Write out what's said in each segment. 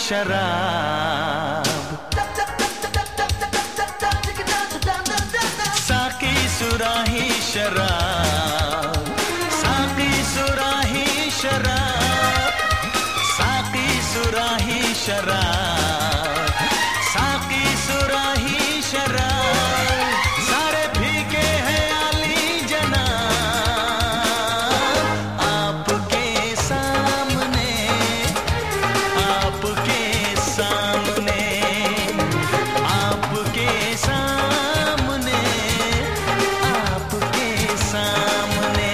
शराब, साकी सुराही शराब, साकी सुराही शराब, साकी सुराही शराब, साकी सुराही शराब, सारे फीके हैं आली जनाब, आपके सामने, आपके सामने, आपके सामने, आपके सामने।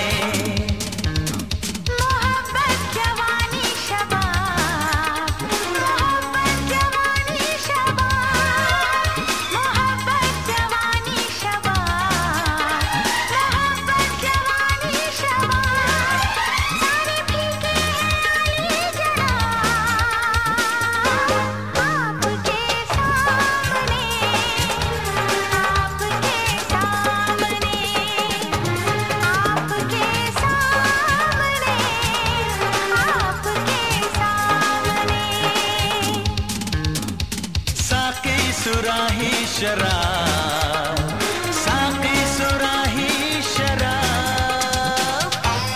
मोहब्बत जवानी शबाब, मोहब्बत जवानी शबाब, मोहब्बत जवानी शबाब, मोहब्बत जवानी शबाब, सारे फीके हैं आली जनाब, आपके सामने, आपके सामने, आपके सामने, आपके सामने। साकी सुराही शराब, साकी सुराही शराब।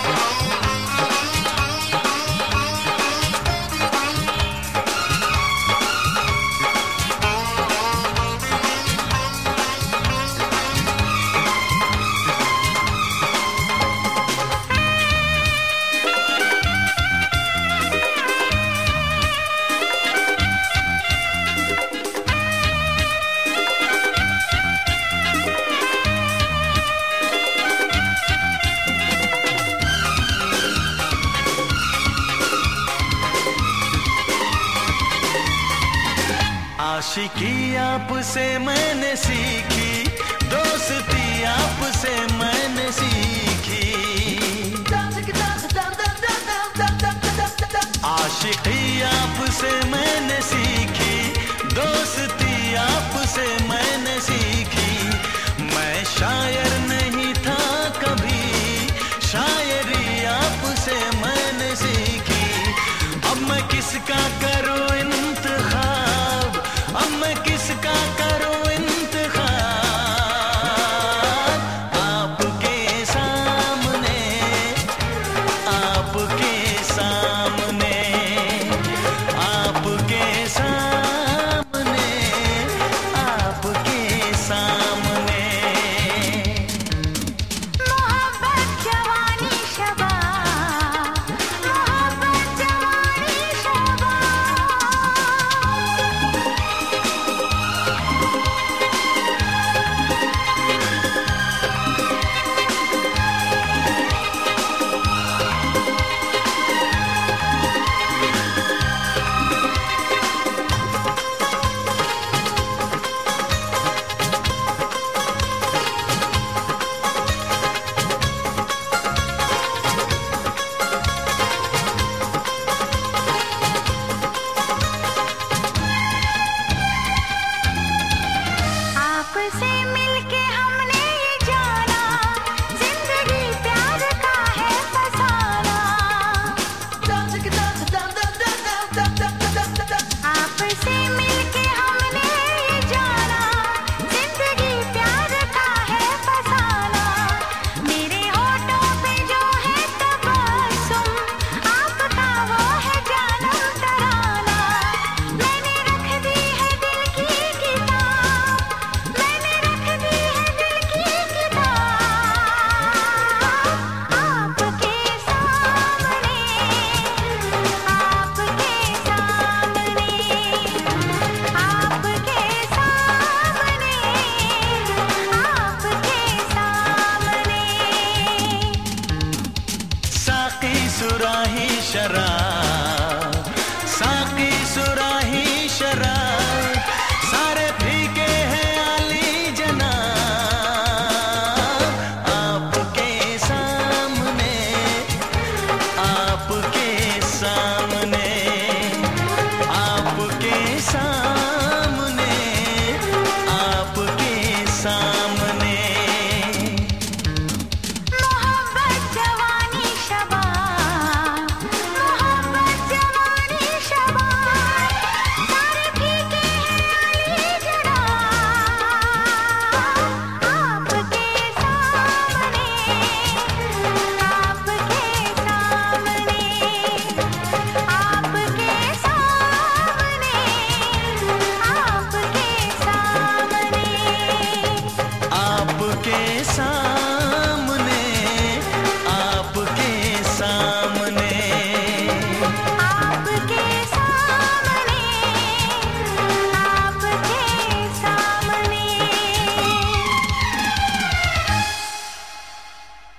आशिकी आपसे मैंने सीखी, दोस्ती आपसे मैंने सीखी, आशिकी आपसे मैंने सीखी, दोस्ती आपसे मैंने सीखी। मैं शायर नहीं था कभी, शायरी आपसे मैंने सीखी। अब मैं किसका करूं इंतखाब, अब मैं किसका करूं इंतखाब, आपके सामने, आपके सामने, आपके सामने, आपके सामने। मोहब्बत जवानी शबाब, मोहब्बत जवानी आपसे मिलके हमने ये जाना, जिंदगी प्यार का है फसाना। आपसे मिलके हमने ये जाना, जिंदगी प्यार का है फसाना। मेरे होठों पे जो है तबस्सुम, आपका वो है जानम तराना। मैंने रख दी है दिल की किताब, मैंने रख दी है दिल की किताब, आपके सामने, आपके सामने, आपके सामने, आपके सामने। साकी सुराही शराब, साकी सुराही शराब, सारे फीके हैं आली जनाब, आपके सामने, आपके सामने, आपके सामने, आपके सामने। मोहब्बत जवानी शबाब, मोहब्बत सामने